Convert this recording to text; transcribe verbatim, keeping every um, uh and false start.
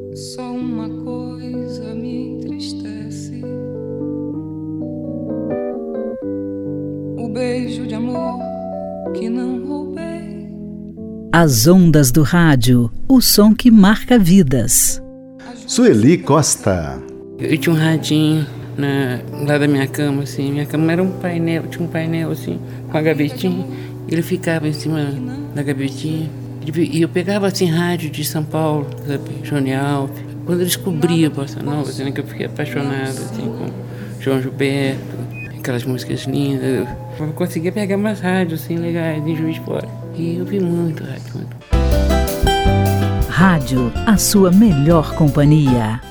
Só uma coisa me entristece: o beijo de amor que não roubei. As ondas do rádio, o som que marca vidas. Sueli Costa. Eu tinha um radinho na, lá da minha cama, assim. Minha cama era um painel, tinha um painel assim, com a gavetinha. Ele ficava em cima da gavetinha. E eu pegava assim rádio de São Paulo, sabe, Johnny Alves. Quando eu descobri a bossa nova, assim, que eu fiquei apaixonado assim, com João Gilberto, aquelas músicas lindas. Eu conseguia pegar umas rádios assim, legais em Juiz de Fora. E eu vi muito rádio, muito. Rádio, a sua melhor companhia.